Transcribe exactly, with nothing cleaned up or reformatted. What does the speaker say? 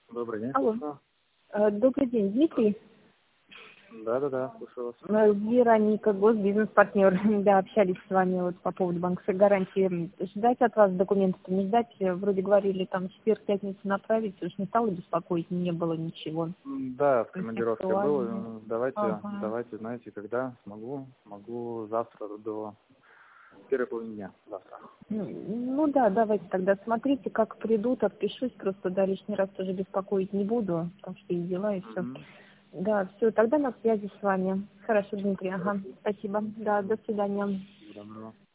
Добрый день, Алло. слушаю. Э, Добрый день, Дмитрий. Да-да-да, слушаю вас. Э, Вероника, госбизнес-партнер. Да, общались с вами вот по поводу банковской гарантии. Ждать от вас документы-то не ждать? Э, Вроде говорили, там в четверг, пятницу направить, уж не стало беспокоить, не было ничего. М, Да, в То есть командировке был. актуально. Э, Давайте, Ага. давайте, знаете, когда смогу, могу завтра до первой половины дня. Завтра. М, Ну да, давайте тогда смотрите, как придут, отпишусь, просто да, лишний раз тоже беспокоить не буду, потому что и дела, и все. Мгм. Да, все, тогда на связи с вами. Хорошо, Дмитрий, ага, Хорошо. спасибо. Да, до свидания. Всего доброго.